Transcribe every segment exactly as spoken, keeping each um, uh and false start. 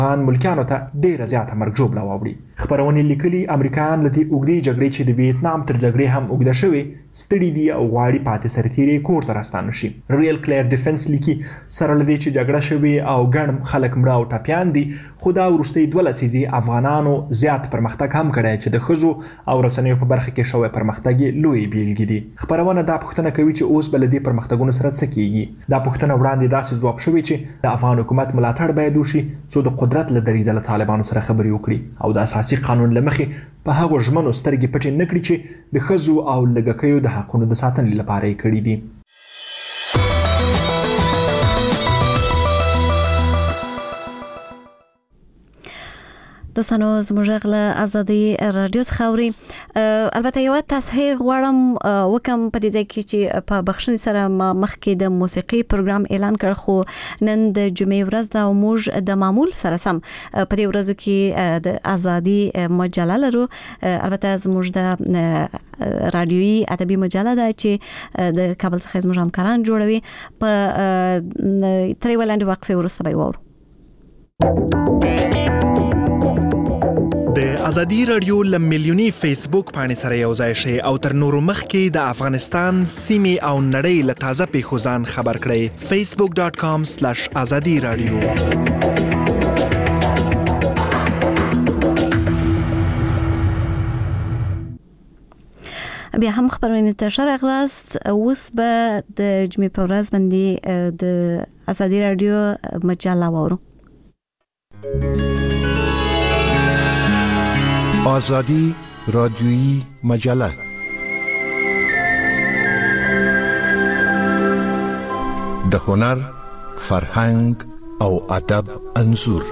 افغان ملکیانو ته ډیره زیاته مرګ ژوبله واوړي. خپرونې لیکلي امریکایان له دې اوږدې جګړې چې د ویتنام تر جګړې هم اوږده شوې ستړي دي او غواړي پاتې سرتیري کور ته راستانه شي. ریل کلیر ډیفنس لیکي سره له دې چې جګړه شوې او ګڼ خلک مړه او ټپیان دي خو دا وروستۍ دوه لسیزې افغانانو زیات پرمختګ هم کړی چې د ښځو او رسنیو په برخه کې شوی پرمختګ یې لویې بیلګې دي. خپرونه دا پوښتنه کوي چې اوس به له دې پرمختګونو سره څه کیږي. دا پوښتنه وړاندې داسې ځواب شوې چې د افغان حکومت ملاتړ باید وشي څو د قدرت له دریځه له طالبانو سره خبرې وکړي او د اساسي قانون له مخې په هغو ژمنو سترګې پټې نه کړي چې د ښځو او لږکیو د حقونو د ساتنې لپاره یې کړي دي. دوستانو زموږ غږ له ازادي رادیو څخه اوري. البته یو تصحیح غواړم وکم په دې ځای کې چې په بخښنې سره مخکې د موسیقي پروګرام اعلان کړ خو نن د جمعې ورځ ده او موږ د معمول سره سم په دې ورځو کې د ازادي مجله لرو. البته زموږ د رادیوي ادبي مجله ده چې د کابل څخه زموږ همکاران جوړوي. په ترې ولاندې وقفه وروسته به وورو. د ازادي رادیو ل میلیونی فیسبوک باندې سره یو ځای شي او تر نورو مخکې د افغانستان سیمې او نړۍ له تازه پیښو ځان خبر کړئ. facebook dot com slash azadi radio. بیا هم خبرونه ته شرغلاست. اوس به د جمعې په ورځ باندې د ازادي رادیو مجله وورو. آزادی رادیویی مجله د هنر، فرهنګ او ادب انځور.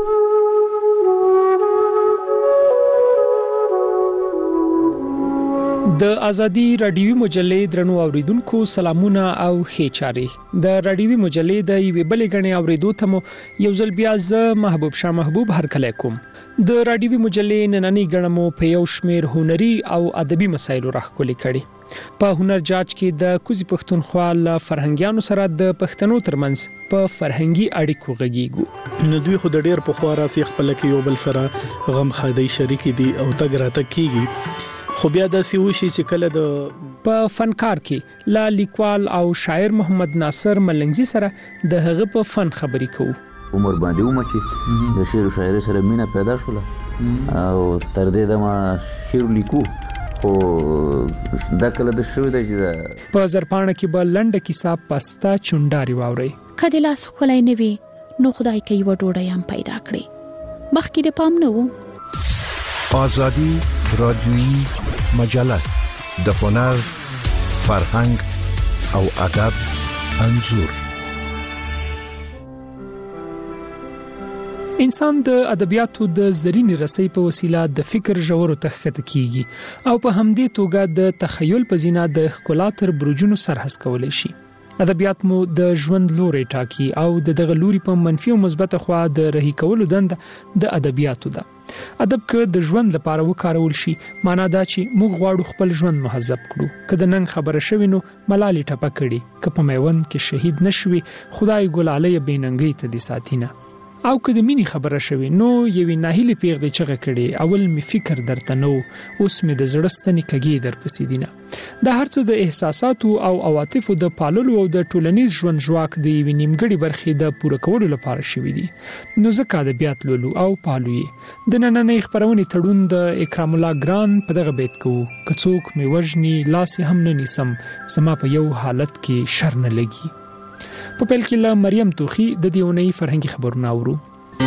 د ازادي رادیوي مجلې درنو اوریدونکو سلامونه او ښه چاري. د رادیوي مجلې د یوې بلې غنې اوریدو ته مو یو ځل بیا ز محبوب شاه محبوب هرکلی کوم. د رادیوي مجلې نننۍ غنمو په یو شمیر هنري او ادبي مسایلو راخولي کړي. په هنر جاج کې د کوزي پښتونخوا له فرهنګیانو سره د پښتنو ترمنځ په فرهنګي اړیکو غږیږو. نو دوی خو د ډیر په خوا راسي خپل کې یو بل سره غم خادي شریک دي او تګ راته کیږي. خو بیا داسې وشي چې کله د په فنکار کې لا لیکوال او شاعر محمد ناصر ملنګزي سره د هغه په فن خبرې کوو. عمر باندې ومه چې د شعر او شاعري سره مینه پیدا شوله او تر دې دمه شعر لیکو. خو دا کله د شوی دی چې په زرپاڼه کې به لنډه کیسه پستا چونډاري واوري. کله لاس خلای نه وي نو خدای کوي و ډوډۍ هم پیدا کړي. مخکې د پام نه وو. آزادی رادیویی مجله د هنر، فرهنګ او ادب انځور. انسان د ادبیاتو د زرینې رسۍ په وسیله د فکر ژورو ته ښکته کیږي او په همدې توګه د تخیل په زینا د ښکلا تر برجونو سرحس کولی شي. ادبیات مو د ژوند لوري ټاکي او د دغه لوري په منفي او مثبت خوا د رهي کولو دنده د ادبیاتو ده. ادب که د ژوند لپاره وکارول شي معنا دا چې موږ غواړو خپل ژوند مهذب کړو. که د ننګ خبره شوي نو ملالې ټپه کړي، که په میوند کې شهید نشوي خدای ګلاله بېننګۍ ته دې ساتینه. او که د مینې خبره شوي نو یوې ناهیلې پیغلې چغه کړي اول می فکر درته نو اوس می د زړه ستنې کږې درپسې دینه. دا هر څه د احساساتو او عواطفو د پاللو او د ټولنیز ژوند ژواک د یوې نیمګړې برخې د پوره کولو لپاره شوي دي. نو ځکه ادبیات لولو او پالو یې. د نننۍ خپرونې تړون د اکرام الله ګران په دغه بیت کوو: که څوک می وژني لاس هم نه نیسم، زما په یو حالت کې شر نه لګي. په پیل کې له مریم توخی د دې اونۍ فرهنګي خبرونه اورو.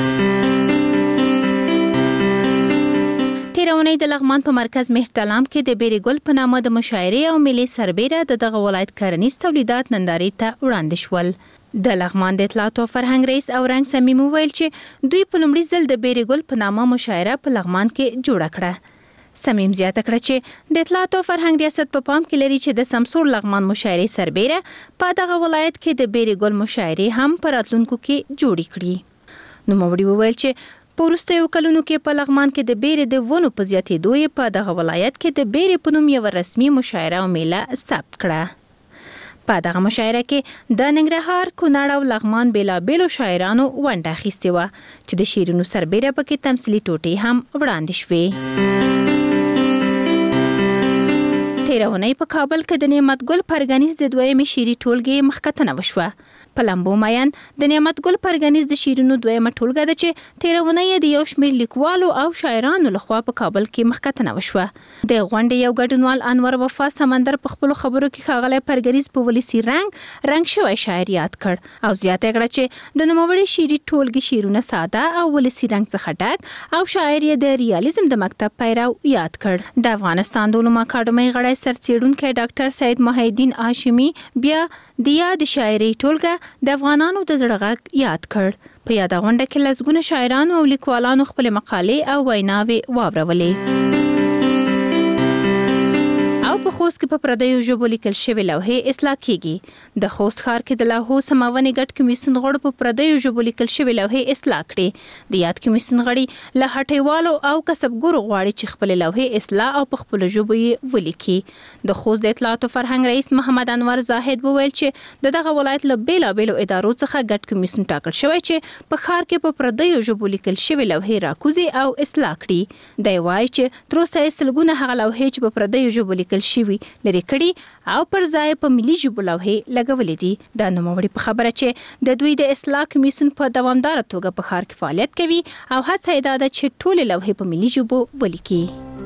تیرونی د لغمان په مرکز مهرتلام کې د بیری ګل په نامه د مشاعرې او ملي سربېره د دغه ولایت کرنیز تولیدات نندارې ته وړاندې شول. د لغمان د اطلاعات او فرهنګ رئیس اورنګ صمیم وویل چې دوی په لومړي ځل د بیری ګل په نامه مشاعره په لغمان کې جوړه کړه. صمیم زیاته کړه چې د اطلاعات او فرهنګ ریاست په پام کې لري چې د سمسور لغمان مشاعرې سربېره په دغه ولایت کې د بیری ګل مشاعرې هم په راتلونکو کې جوړې کړي. نوموړي وویل چې په وروستیو کلونو کې په لغمان کې د بیرې د ونو په زیاتېدو یې په دغه ولایت کې د بیرې په نوم یوه رسمي مشاعره او میله ثبت کړه. په دغه مشاعره کې د ننګرهار، کونړ او لغمان بېلابېلو شاعرانو ونډه اخیستې وه چې د شعرونو سربیره پکې تمثیلي ټوټې هم وړاندې شوې. تېره اونۍ په کابل کې د نعمت ګل پرګنیز د دویمې شعري ټولګې مخکتنه وشوه. په لمبو میان د نعمت ګل پرګنیز د شعرونو دویمه ټولګه ده چې تېره اونۍ د یو شمېر لیکوالو او شاعرانو لخوا په کابل کې مخکتنه وشوه. د غونډې یو ګډونوال انور وفا سمندر په خپلو خبرو کې ښاغلی پرګنیز په ولسي رنګ رنګ شوی شاعر یاد کړ او زیاته کړه چې د نوموړي شعري ټولګې شعرونه ساده او ولسي رنګ څخه ډک او شاعر یې د ریالیزم د مکتب پیرو یاد کړ. د افغانستان د علومو اکاډمۍ غړی سرڅېړونکی ډاکټر سید محی الدین هاشمي بیا د یاد شاعري ټولګه د افغانانو د زړه غږ یاد کړ. په یاده غونډه کې لسګونه شاعرانو او لیکوالانو خپل مقالې او ویناوې واورولې. او په خوست کې په پردیو ژبو لیکل شوې لوحې اصلاح کیږي. د خوست ښار کې د لوحو سمونې ګډ کمیسیون غړو په پردیو ژبو لیکل شوې لوحې اصلاح کړې. د یاد کمیسیون غړي له هټیوالو او کسبګرو غواړي چې خپل لوحې اصلاح او په خپل ژبو یې ولیکي. د خوست د اطلاعات او فرهنګ رئیس محمد انور زاهد وویل چې د دغه ولایت له بیلابیلو ادارو څخه ګډ کمیسیون ټاکل شوی چې په ښار کې په پردیو ژبو لیکل شوې لوحې راکوزي او اصلاح کړي. دی وایي چې تر اوسه یې سلګونه هغه لوحې چې په پردیو ژبو لیکل شوي لري کړي او پر ځای په ملي ژبو لوحې لګولې دي. د نوموړي په خبره چې د دوی د اصلاح کمیسیون په دوامداره توګه په ښار کې فعالیت کوي او هڅه یې دا ده چې ټولې لوحې په ملي ژبو ولیکي.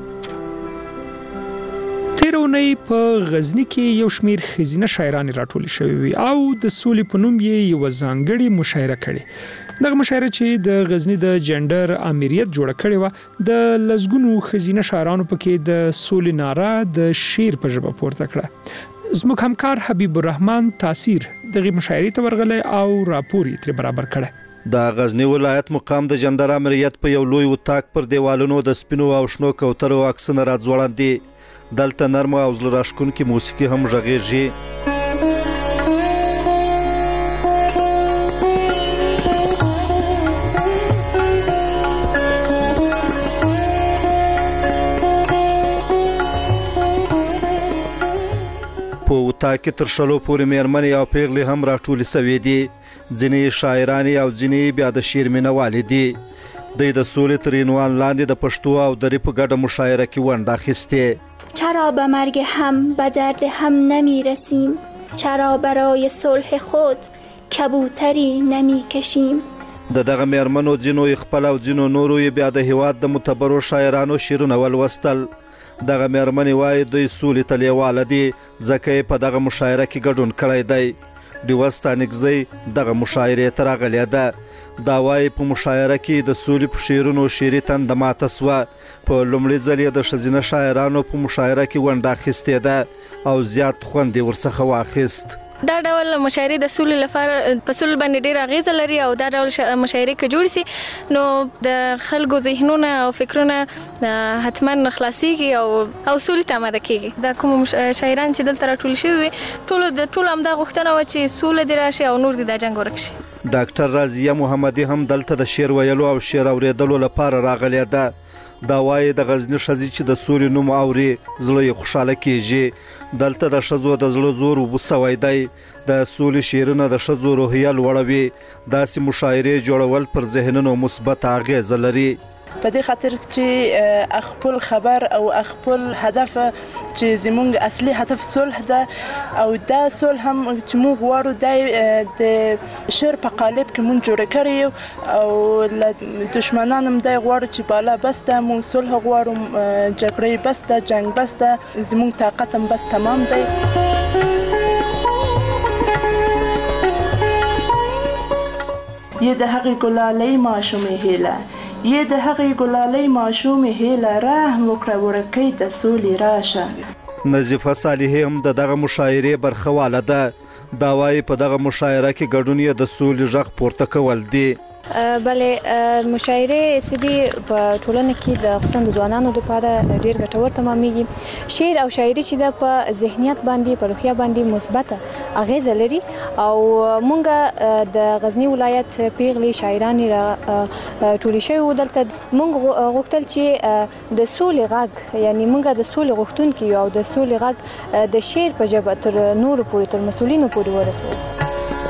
تېره اونۍ په غزني کې یو شمېر ښځینه شاعرانې راټولې شوې وي او د سولې په نوم یې یوه ځانګړې مشاعره کړې. دغه مشاعره چې د غزني د جنډر امریت جوړه کړې وه د لسګونو ښځینه شاعرانو پکې د سولې ناره د شعر په ژبه پورته کړه. زموږ همکار حبیب الرحمن تاثیر دغه مشاعرې ته ورغلی او راپور یې ترې برابر کړی. د غزنی ولایت مقام د جنډر امریت په یو لوی اتاق پر دیوالونو د سپینو او شنو کوترو عکسونه راځوړاندي. دلته نرمه او زړه راښکونکې موسیقي هم غږیږي. په اتاق کې تر شلو پورې میرمنې او پیغلې هم راټولې سوې دي. ځینې شاعرانې او ځینې بیا د شعر مینهوالې دي. دوی د سولې تر عنوان لاندې د پښتو او دري په ګډه مشاعره کې ونډه اخیستې. چرا به مرگ هم به درد هم نمی رسیم، چرا برای صلح خود کبوتری نمی کشیم. د دغه میرمنو ځینو خپل او ځینو نورو یې بیا د هیواد د معتبرو شاعرانو شعرونه ولوستل. دغه میرمنې وایي دوی سولې ته لیواله دي ځکه یې په دغه مشاعره کې ګډون کړی دی. ډیوه ستانکزۍ دغه مشاعرې ته راغلې ده. دا وایي په مشاعره کې د سولې په شعرونو شعري تنده ماته سوه. په لومړي ځل یې د ښځینه شاعرانو په مشاعره کې ونډه اخیستې ده او زیات خوند یې ورڅخه واخیست. دا ډول مشاعرې د سولې لپاره په سولې باندې ډېر اغیزه لري او دا ډول مشاعرې که جوړ سي نو د خلکو ذهنونه او فکرونه حتما خلاصيږي او او سولې ته آماده کیږي. دا کوم شاعران چې دلته راټول شوي وي ټول د ټول همدا غوښتنه وه چې سوله دې راشي او نور دې دا جنګ ورک شي. ډاکټر رازیه محمدي هم دلته د شعر ویلو او شعر اورېدلو لپاره راغلې ده. دا وایي د غزني ښځې چې د سولې نوم اوري زړه یې خوشحاله کیږي. دلته د ښځو د زړه زور وسوی دی. د سولې شعرونه د ښځو روحیه لوړوي. داسې مشاعرې جوړول پر ذهنونو مثبت اغیزه لري. په دې خاطر چې خپل خبر او خپل هدف چې زموږ اصلي هدف صلح ده او دا صلح هم چې موږ غواړو د شعر په قالب کې موږ جوړ کړی او دشمنان هم دا غواړو چې بالا بس ده موږ صلح غواړو جګړې بس ده جنگ بس ده زموږ طاقت هم بس تمام دی. یه د هغې ګلالۍ ماشومې هیله یه د هغې ګلالۍ ماشومې هیله رحم وکړه ورکۍ د سولې راشه. نظیفه صالحې هم د دغه مشاعرې برخواله ده. دا وایي په دغه مشاعره کې ګډون یې د سولې غږ پورته کول دي. بلې مشاعره سدي په ټولنه کې د خصوصا د ځوانانو لپاره ډیر ګټور تمامېږي. شعر او شاعري چې د په ذهنیت باندې په روحیه باندې مثبته اغیزه لري او مونږ د غزنی ولایت پیغلي شاعران را ټولې شوی دلته مونږ غوښتل چې د سولې غږ یعنی مونږ د سولې غوښتونکي او د سولې غږ د شعر په ژبه تر نورو پورې تر مسؤلینو پورې ورسوو.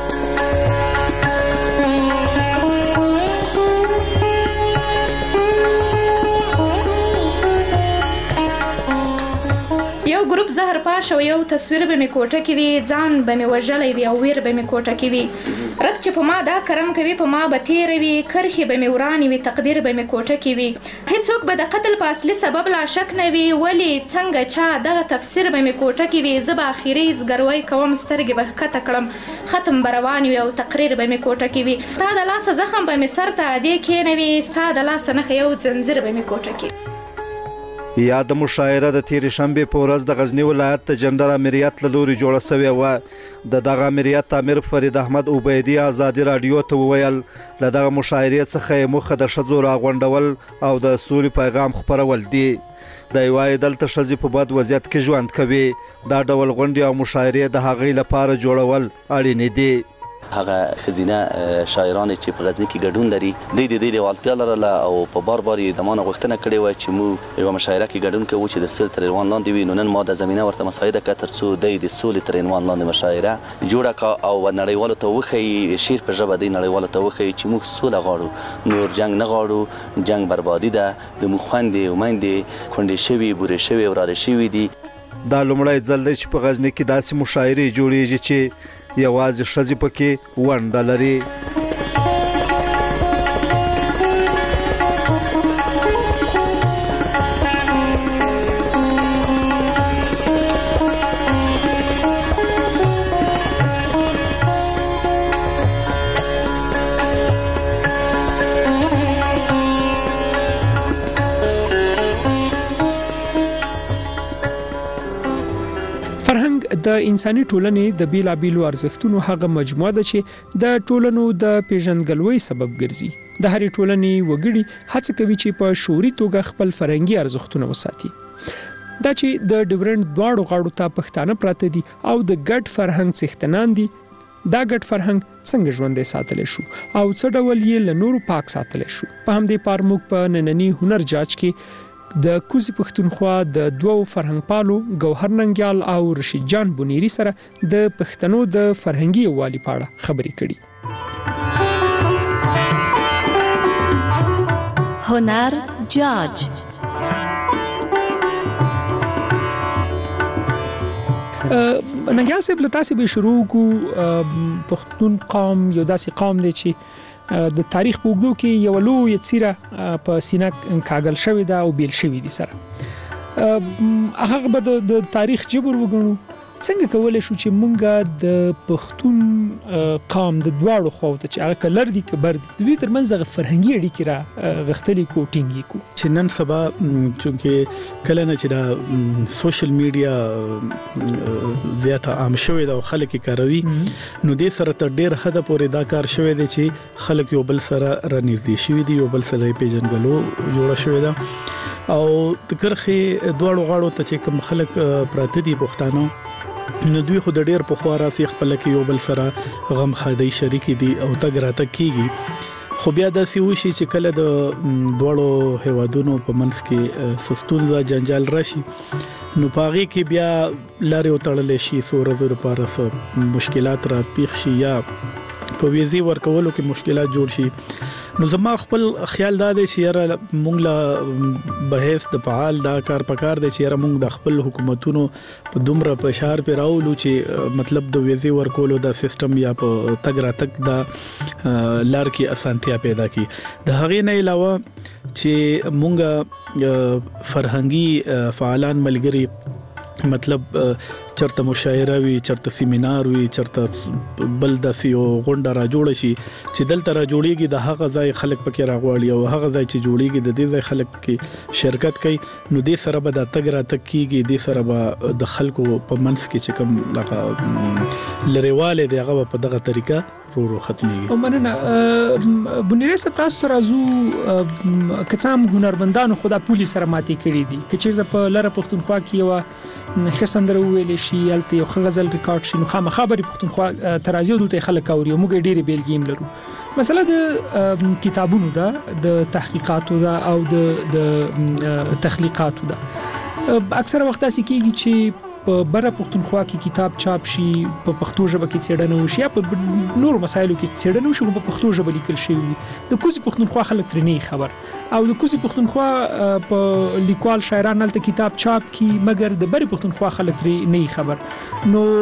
یو ګروپ زهر پاش او یو تصویر به می کوټه کې وي، ځان به می وژلې وي او ویر به می کوټه کې وي. رب چې په ما دا کرم کوي په ما به تیر وي، کرخي به می ورانی وي، تقدیر به می کوټه کې وي. هیڅوک به د قتل په اصلي سبب لا شک نه وي، ولی څنګه چا دغه تفسیر به می کوټه کې وي. زه به اخیری زګروي کوم سترګې به کته کړم، ختم بروان وي او تقریر به می کوټه کې وي. تا د لاس زخم به می سر ته دی کې نه وي، ستا د لاس نه یو زنجیر به می کوټه کې. یا د مشاعره د تیرې شنبې په ورځ د غزنی ولایت د جنرال امریت له لوري جوړه سوې وه. د دغه امریت امیر فرید احمد عبیدي ازادي راډیو ته وویل له دغه مشاعرې څخه یې موخه د ښځو راغونډول او د سولې پیغام خپرول دي. دی وایي دلته ښځې په بد وضعیت کې ژوند کوي. دا ډول غونډې او مشاعرې د هغوی لپاره جوړول اړینې دي. هغه خزینه شاعران چې په غزنی کې ګډون لري د دې د لیوالتیا لرله او په بار بار یې د مانه غوښتنه کړې وه چې موږ یوه مشاعره کې ګډون کوو چې د سولې تر عنوان لاندې وي. نو نن ما د زمینه ورته مساعده کړه تر څو دی د سولې تر عنوان لاندې مشاعره جوړه کړه او نړیوالو ته وښیي، شعر په ژبه دی نړیوالو ته وښیي چې موږ سوله غواړو، نور جنګ نه غواړو. جنګ بربادي ده، د موږ خویندې او میندې کونډې شوي، بورې شوي، وراره شوي دي. دا لومړی ځل دی چې په غزني کې داسې مشاعرې جوړیږي چې یوازې ښځې پکې ونډه لري. د انساني ټولنې د بیلابیلو ارزښتونو هغه مجموعه ده چې د ټولنو د پیژندګلوۍ سبب ګرځي. د هرې ټولنې وګړي هڅه کوي چې په شعوري توګه خپل فرهنګي ارزښتونه وساتي. دا چې د ډیورنډ دواړو غاړو ته پښتانه پراته دي او د ګډ فرهنګ څښتنان دي، دا ګډ فرهنګ څنګه ژوندی ساتلی شو او څه ډول یې له نورو پاک ساتلی شو. په همدې پار موږ په ننني هنر جاج کې د کوزي پښتونخوا د دوو فرهنګ پالو ګوهر ننګیال او رشید جان بونیری سره د پښتنو د فرهنګي یووالي په اړه خبرې کړي. هنر جاج ننګیال صاحب له تاسې به شروع کو. پښتون قوم یو داسې قوم دی چې د تاریخ په اوږدو کې یو لویه څیره په سینه کاږل شوې ده او بیل شوې دي سره. هغه به د تاریخ جبر وګڼو. څنګه کولی شو چې مونږ د پښتون قوم د دواړو خواو ته چې هغه که لر دي که بر دي د دوی ترمنځ دغه فرهنګي اړیکې را غښتلي کړو، ټینګ یې کړو؟ چې نن سبا چونکې کله نه چې دا سوشل میډیا زیاته عام شوې ده او خلک یې کاروي، نو دې سره تر ډېر حده پورې دا کار شوی دی چې خلک یو بل سره رانږدې شوي دي، یو بل سره یې پیژنګلو جوړه شوې ده. او د کرښې دواړو غاړو ته چې کوم خلک پراته دي پښتانه، نو دوی خو د ډېر پخوا راسي خپله کې یو بل سره غم خادۍ شریکې دي او تګ راتګ کېږي. خو بیا داسې وشي چې کله د دواړو هیوادونو په منځ کې څه ستونزه جنجال راشي، نو په هغې کې بیا لارې وتړلی شي، څو ورځو لپاره څه مشکلات را پیښ شي یا په ویزې ورکولو کې مشکلات جوړ شي. نو زما خپل خیال دا دی چې یاره مونږ له بحث د فعال دا کار پکار دی چې یاره مونږ د خپل حکومتونو په دومره فشار پې راولو چې مطلب د ویزې ورکولو دا سیستم یا په تګ راتګ دا لار کې اسانتیا پیدا کړي. د هغې نه علاوه چې مونږ فرهنګي فعالان ملګري مطلب چرته مشاعره وي، چرته سیمینار وي، چرته بل داسې یو غونډه را جوړه شي چې دلته را جوړیږي، د هغه ځای خلک پکې راغواړي او هغه ځای چې جوړیږي د دې ځای خلک پکې شرکت کوي، نو دې سره به دا تګ راتګ کېږي، دې سره به د خلکو په منځ کې چې کوم دغه لرېوالی دی هغه به په دغه طریقه رو رو ختميږي. او مننه بنيري صاحب تاسو راځو کڅام هنرمندانو خدا پولی سره ماتي کړی دي کچې په لاره پښتونخوا کې یو خسندره ویل شي الته یو غزل ریکارډ شي نو خامخا خبري پښتونخوا ترازی دلته خلک اوري موږ ډېری بیلګیم لرو. مثلا د کتابونو دا د تحقیقاتو دا او د د تخلیقاتو دا اکثره وخت داسې کیږي چې په بره پښتونخوا کې کتاب چاپ شي په پښتو ژبه کې څېړنه وشي یا په نورو مسایلو کې څېړنه وشي په پښتو ژبه لیکل شوی د کوزي پښتونخوا خلک ترې نه خبر او د کوزي پښتونخوا په لیکوال شاعران هلته کتاب چاپ کی مګر د بره پښتونخوا خلک ترې نه خبر نو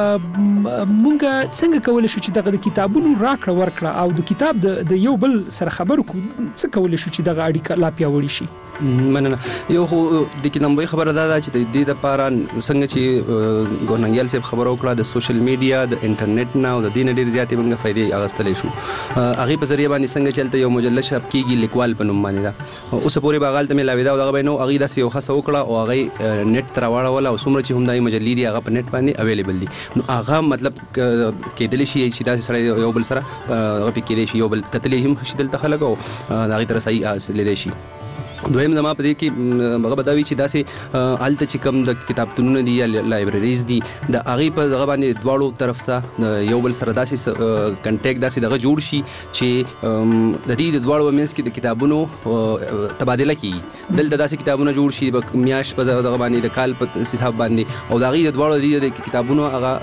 مونږ څنګه کولای شو چې دغه د کتابونو راکړه ورکړه او د کتاب د یو بل سره خبرو کو څه کولای شو چې دغه اړیکه لا پیاوړې شي. مننه. یو خو د کې نمبر خبره ده چې د دې لپاره څنګه چې ګورننګیال صاحب خبرو کړه د سوشل میډیا د انټرنیټ نه او د دین ډیر زیاتې موږ فائدې اغستلې شو. هغه په ذریعہ باندې څنګه چلته یو مجله شپ کېږي لیکوال په نوم باندې دا اوس پورې باغال ته ملاوي دا دغه بینو هغه داسې یو خاصه وکړه او هغه نت تر واړه او څومره چې هم دای مجلې دی هغه په نت باندې اویلیبل دي. نو هغه مطلب کېدل شي چې دا سره یو بل سره هغه په کې دی یو بل کتلې هم شیدل ته خلک او هغه تر صحیح حاصل دي شي. دویم زما په دې کې هغه بداوی چې داسې الته چې کوم د کتابتونونه دي یا لایبرریز دي د هغه په هغه باندې دواړو طرف ته یو بل سره داسې کنټیکټ داسې دغه جوړ شي چې د دې د دواړو مینس کې د کتابونو تبادله کیږي دلته داسې کتابونه جوړ شي میاش په دغه باندې د کال په حساب باندې او دغه د دواړو د کتابونو هغه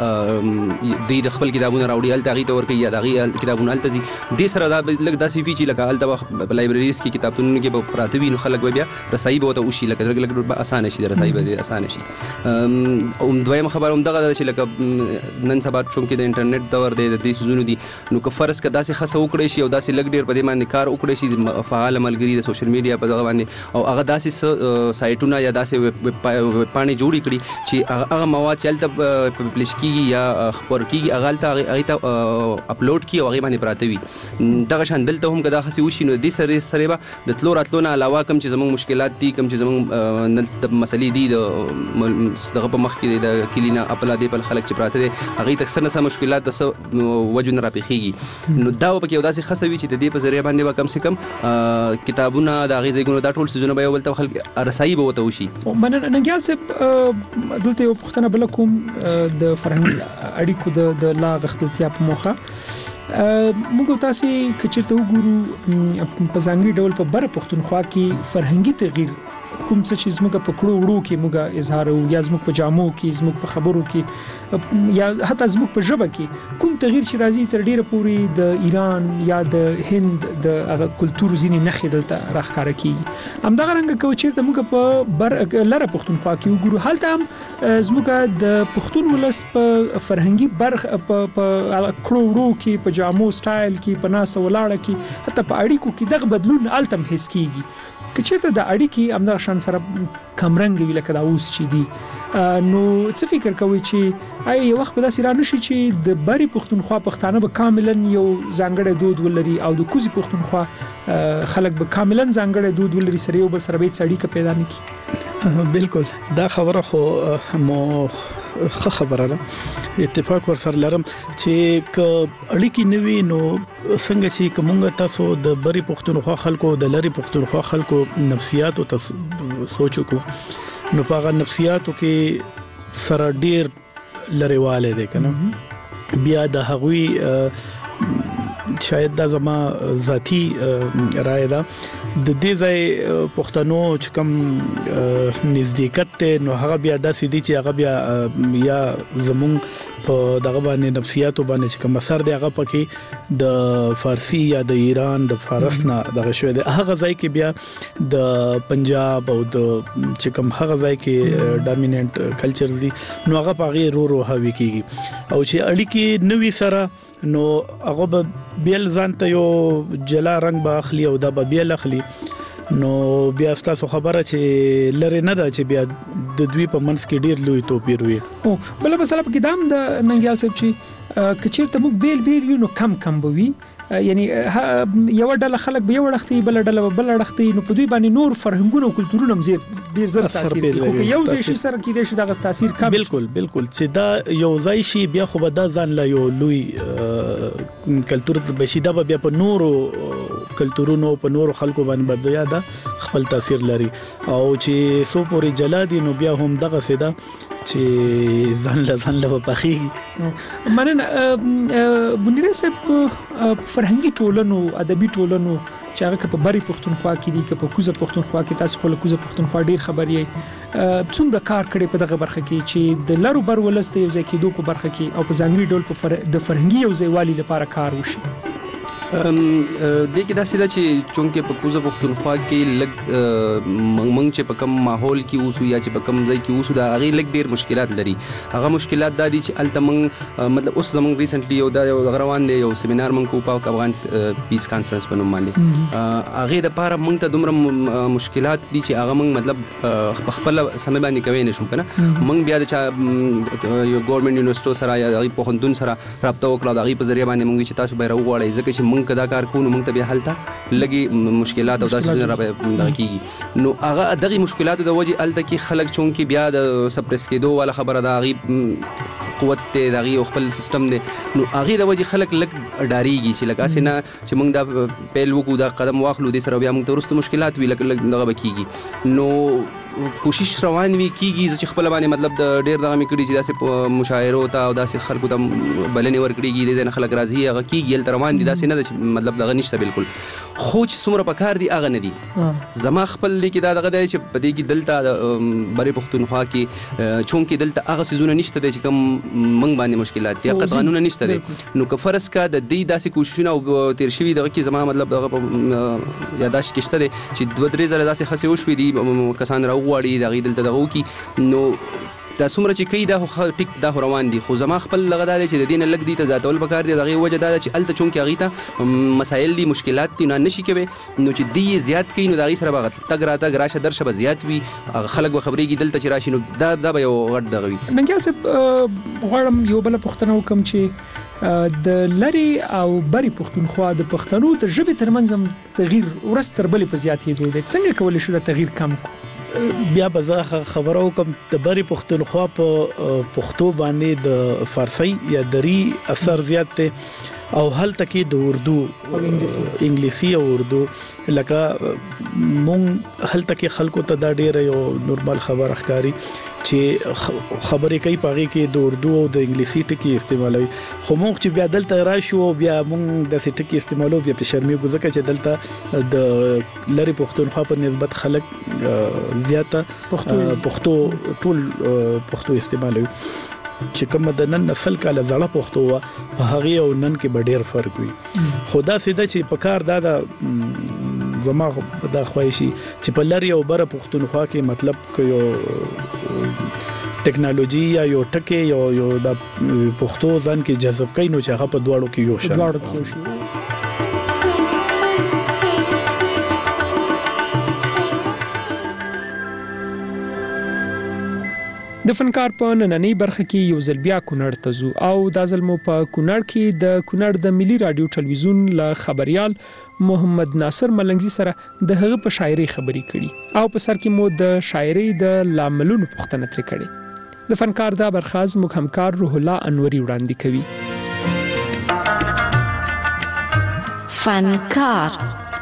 د خپل کتابونه راوړي الته هغه تور کوي یا دغه کتابونه الته دي د سره دا لګ داسې فی چې لکه الته لایبرریز کې کتابتونونه کې پراته وي خلک بیا رسایي به وته وشي لکه لږ لږ اسانه شي د رسایي به اسانه شي. او دویم خبر هم دغه چې لکه نن سبا چونکې د انټرنیټ دور دی د دې سيزونو دي نو که فرض کدا سي خاصه وکړي شي او داسې لګ ډیر په دې باندې کار وکړي شي فعال ملګری د سوشل میډیا په دغه باندې او هغه داسې سایټونه یا داسې پاڼې جوړې کړي چې هغه مواد چې الته پبلش کیږي یا خبر کیږي هغه الته هغه اپلوډ کی او هغه باندې پراته وي دغه شان دلته هم کدا خاصه وشي نو دې سره سره به د تلو راتلو نه علاوه کوم چې زموږ مشکلات دي کوم چې زموږ نل مسلې دي د دغه په مخ کې د کلینا خپل دی په خلک چې پراته دي هغه تکثر نه سم مشکلات د وجود را پیخيږي نو دا په کې داسې خاصوي چې د دې په ذریعہ باندې به کم سے کم کتابونه د غي ځایونو دا ټول سيزونه به یو بل ته خلک رسایي به وته وشي. مننګیال صاحب دلته یو پښتنه بل کوم د فرهنګ اړیکو د لا غختلتیا په موخه موږ تاسو کچته وګورو په ځانګړي ډول په بر پښتونخوا کې فرهنګي تغییر کوم څه چې زموږ په کړو وړو کې موږ اظهار او یا زموږ په جامو کې زموږ په خبرو کې یا حتی زموږ په ژبه کې کوم تغییر چې راځي تر ډیره پورې د ایران یا د هند د هغه کلچر ځینې نخې دلته راښکاره کیږي همدغه رنګ کوي چې موږ په بر لره پښتونخوا کې وګورو حالت هم زموږ د پښتون ولس په فرهنګي برخ په کړو وړو کې په جامو سټایل کې په ناس ولاړه کې حتی په اړیکو کې دغه بدلون التم حس کیږي کچته د اړیکې همدغه شان سره کمرنګ وی لکه دا اوس چې دی نو څه فکر کوي چې آی یو وخت به داسې را نشي چې د بری پښتونخوا پښتانه به کاملا یو ځانګړی دود ولري او د کوزي پښتونخوا خلک به کاملا ځانګړی دود ولري سره یو بل سره به اړیکه پیدا نکړي. بالکل دا خبره خو مو خه خبره ده اتفاق ور سره لرم چې ک اړیکې نوي نو څنګه چې کومه تاسو د بری پښتونخوا خلکو د لری پښتونخوا خلکو نفسیات او سوچو کو نو په نفسیاتو کې سره ډیر لریواله دي کنه بیا د هغوی شاید دا زما ذاتی رائے ده د دې ځای پښتنو چې کوم نزدېکت ته نو هغه بیا داسې دي چې هغه بیا یا زمون په دغه باندې نفسیاتو باندې چې کوم اثر دی هغه پکې د فارسی یا د ایران د فارس نه دغه شوی دی هغه ځای کې بیا د پنجاب او د چې کوم هغه ځای کې ډامیننٹ کلچر دي نو هغه پغې رو رو هوي کیږي او چې اړیکې نوې سره نو هغه به بیل ځانته یو جلا رنگ به اخلي او دا به بیل اخلي نو بیا تاسو خبره چې لری نه ده چې بیا د دوی په منځ کې ډیر لوی توپیر وي او بل مثلا په کدام د ننګیال صاحب چې کچیر ته موږ بیل بیل یو نو کم کم بوي یعنی یو ډله خلک به یو وړختي بل ډله بل وړختي نو په دوی باندې نور فرهنګونه او کلتورونه هم ډیر زر تاثیر کوي یو ځای شي سره کې د شي دغه تاثیر کم بالکل بالکل چې دا یو ځای شي بیا خو به دا ځان لا یو لوی کلتور بشیدا بیا په نورو کلتورونو په نورو خلکو باندې بیا دا خپل تاثیر لري او چې سو پورې جلادي نو بیا هم دغه سیدا چې ځان له ځان له پخې مننه بنيره صاحب فرهنګي ټولنو ادبي ټولنو چې هغه په بری پښتونخوا کې دي که په کوزه پښتونخوا کې تاسو خو له کوزه پښتونخوا ډیر خبري څومره کار کړي په دغه برخه کې چې د لارو بر ولسته یو ځکه دوه په برخه کې او په ځانګړي ډول په فر... د فرهنګي یو ځایوالي لپاره کار وشي د کې دا سیده چې چونکه په کوزه پښتونخوا کې لګ منګ چې په کم ماحول کې اوسو یا چې په کم ځای کې اوسو دا هغه لګ ډیر مشکلات لري هغه مشکلات د دي چې الته منګ مطلب اوس زمونږ ریسنټلی یو دا یو غروان دی یو سیمینار منګ کو په افغان پیس کانفرنس په نوم باندې هغه د پاره منګ ته دومره مشکلات دي چې هغه منګ مطلب خپل سمې باندې کوي نشو کنه منګ بیا د یو ګورنمنت یونیورسيټي سره یا د پوهنتون سره رابطه وکړه د هغه په ذریعہ باندې منګ چې تاسو به راوړی ځکه چې منګ کدا کار کوو منګ ته بیا حالته لګي مشکلات او داسې نه راځي کیږي نو هغه دغه مشکلات د وجه الته کې خلک چون کې بیا د سپریس کېدو ولا خبره دا غي قوت ته دغه خپل سیستم دی نو هغه د وجه خلک لګ ډاریږي چې لکه اسنه چې موږ دا پیل وکړو دا قدم واخلو د سره بیا موږ ته ورسته مشکلات وی لکه دغه بکیږي نو کوشش روان وی کیږي چې خپل باندې مطلب د ډیر دغه میکړي چې داسې مشاعره او تا داسې خلکو ته بلنې ورکړيږي د ځنه خلک راضي هغه کیږي تل روان دي داسې نه مطلب دغه نشته بالکل خو چې څومره پکار دي هغه نه دي زما خپل لیکي دا دغه دی چې په دې کې دلته بری پښتونخوا کې چون کې دلته هغه سيزونه نشته چې کوم منګ باندې مشکلات دي هغه قانون نشته دي نو که فرض کا د دې داسې کوششونه او تیر شوی دغه کې زما مطلب دغه یاداشت کېشته دي چې دوه درې زره داسې خسي وشوي دي کسان راو غواړي د غیدل ته دغه کی نو دا څومره چې کوي دا ټیک دا روان دي خو زما خپل لغه دا چې د دین لګ دي ته ذاتول بکار دي دغه وجه دا چې الته چون کې اغه ته مسائل دي مشکلات دي نه نشي کوي نو چې دی زیات کوي نو دا غي سره بغت تګ راته راشه درشه زیات وي خلک به خبريږي دلته چې راشي نو دا دا به یو غټ دغه وي منګل صاحب غواړم یو بل پښتنه وکم چې د لری او بری پښتونخوا د پښتنو د ژبې ترمنځ تغییر ورستر بلې په زیاتې دي څنګه کولای شو د تغییر کم بیا به خبرو کوم د بری پښتونخوا په پښتو باندې د فارسی یا دری اثر زیات ته او هل تکي د اردو او انګلیسي او اردو لکه مونږ هل تکي خلکو ته دا ډیره یو نورمال خبر اخکاری چې خبرې کوي پاږي کې د اردو او د انګلیسي ټکی استعمالوي خو مونږ چې بیا دلته راشو بیا مونږ د ټکی استعمالو بیا په شرمېږو ځکه چې دلته د لری پښتونخوا په نسبت خلک زیاته پښتو ټول پښتو استعمالوي چې کوم د نن نسل کاله زړه پښتو وا په هغه او نن کې ډېر فرق وي خدا سیده چې په کار دا د زما د خوښي چې په لری او بره پښتونخوا کې مطلب کوي ټیکنالوژي یا یو ټکی یو یو د پښتو ځان کې جذب کوي نو چې هغه په دواړو کې یو شان دواړو کې یو شان د فنکار په نننۍ برخه کې یو ځل بیا کونړ ته ځو او دا ځل مو په کونړ کې د کونړ د ملي رادیو ټلویزیون له خبريال محمد ناصر ملنګزي سره د هغه په شاعري خبري کړي او په سر کې مو د شاعري د لاملونو پوښتنه ترې کړې د فنکار دا برخاز موږ همکار روح الله انوري وړاندې کوي فنکار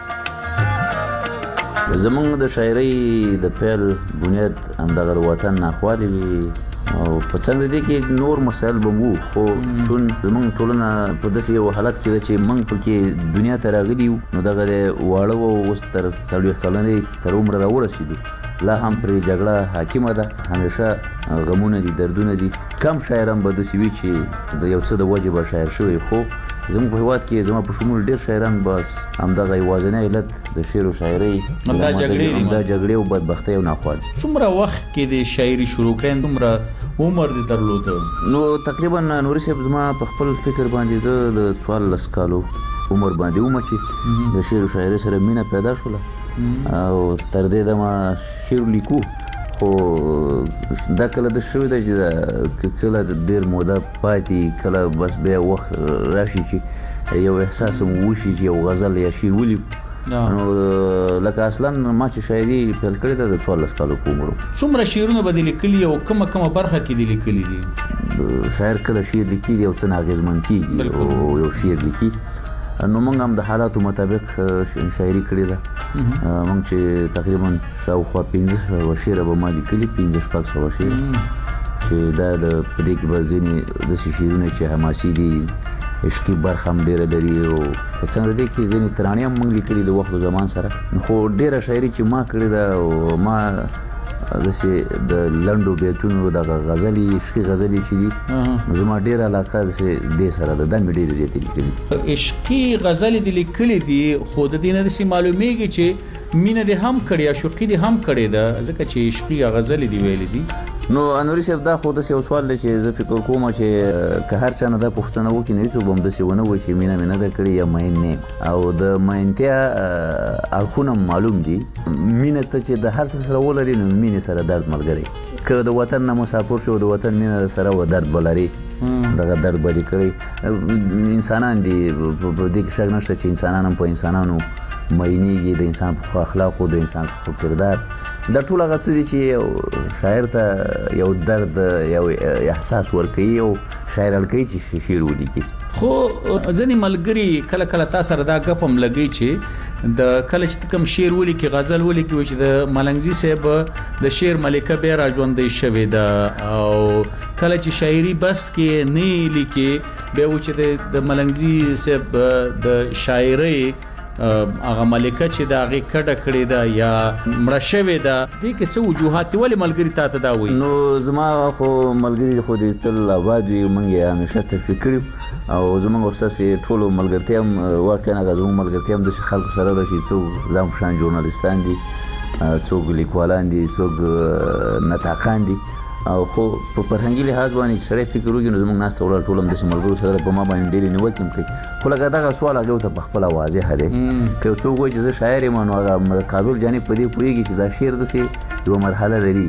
زمونږ د شاعرۍ د پیل بنیاد همدغه د وطن ناخوالې وي او په څنګه دي کې نور مسایل به وو خو چون زمونږ ټولنه په داسې یو حالت کې ده چې موږ پکې دنیا ته راغلي یو نو دغه د واړه و اوس تر څلوېښت کلنۍ تر عمره راورسېدو لا هم پرې جګړه حاکمه ده همیشه غمونه دي دردونه دي کم شاعران به داسې وي چې د یو څه د وجې به شاعر شوی خو زموږ په هېواد کې زما په شمول ډېر شاعران بس همدغه یوازینی علت د شعر او شاعرۍ همدا جګړې دي همدا جګړې او بدبختۍ او ناخوالي څومره وخت کې د شاعري شروع کړې څومره عمر دې درلوده نو تقریبا نوري صاحب زما په خپل فکر باندې زه د څوارلس کالو عمر باندې وم چې د شعر او شاعرۍ سره مینه پیدا شوله او تر دې دمه شعر لیکو خو دا کله د شوی دی چې کله ډېر موده پاتې کله بس بیا وخت راشي چې یو احساس مو وشي چې یو غزل یا شعر ولي نو لکه اصلا ما چې شاعري پیل کړې ده د څوارلس کالو په عمر. څومره شعرونه به دې لیکلي او کومه کومه برخه کې دې لیکلي دي؟ شاعر کله شعر لیکي او څه اغېزمن کېږي او یو شعر لیکي نو موږ هم د حالاتو مطابق شاعري کړې ده. موږ چې تقریبا شاوخوا پنځه سوه شعر به ما لیکلي، پنځه شپږ سوه شعر چې دا د په دې کې به ځینې داسې شعرونه چې حماسي دي، عشقي برخه هم ډېره لري او په څنګ د دې کې ځینې ترانې هم موږ لیکلي د وخت او زمان سره. خو ډېره شاعري چې ما کړې ده او ما داسې د لنډو بیتونو دغه غزلې عشقي غزلې چې دي زما ډېره علاقه داسې دې سره ده، دا مې ډېرې زیاتې لیکلي. عشقي غزلې دې لیکلي دي خو د دې نه داسې معلومیږي چې مینه دې هم کړې، عشقي دې هم کړې ده ځکه چې عشقي غزلې دې ویلې دي. نو انوري صاحب دا خو داسې یو سوال دی چې زه فکر کوم چې که هر چا نه دا پوښتنه وکړي نو هېڅوک به هم داسې ونه وایي چې مینه مې نه ده کړې یا مین نه یم. او د مینتیا اړخونه معلوم دي. مینه ته چې د هر څه سره ولري نو مینې سره درد ملګری، که د وطن نه مسافر شو د وطن مینه سره و درد به لري، دغه درد به دې کړی. انسانان دي په دې کې شک نشته چې انسانان هم په انسانانو مینېږي، د انسان په اخلاقو، د انسان په کردار. دا ټول هغه څه دي چې شاعر ته یو درد یو احساس ورکوي او شاعر اړ کوي چې شعر ولیکي. خو ځینې ملګري کله کله تا سره دا ګپ هم لګوي چې د کله چې کوم شعر ولیکي، غزل ولیکي، چې د ملنګزي صاحب د شعر ملکه بیا را ژوندۍ شوې ده او کله چې شاعري بس کې نه لیکي بیا و چې د ملنګزي صاحب د شاعرۍ هغه ملکه چې دا هغې کډه کړې ده یا مړه شوې ده، دې کې څه وجوهات دي؟ ولې ملګري تا ته دا وایي؟ نو زما خو ملګري خو دې تل آباد وي، موږ یې همیشه تشویق کړي او زموږ ورساسې ټولو ملګرتیا هم واقعا هغه زموږ ملګرتیا هم داسې خلکو سره ده چې څوک ځان په شان ژورنالستان دي، څوک لیکوالان دي، څوک نطاقان دي. او خو په فرهنګي لحاظ باندې چې سړی فکر وکړي نو زموږ ناسته ولاړ ټول هم داسې ملګرو سره په ما باندې ډېرې نیوکې هم کوي. خو لکه دغه سوال هغې ورته پخپله واضحه دی که یو څوک وایي چې زه شاعر یم نو هغه مقابل جانب په دې پوهېږي چې دا شعر داسې یوه مرحله لري.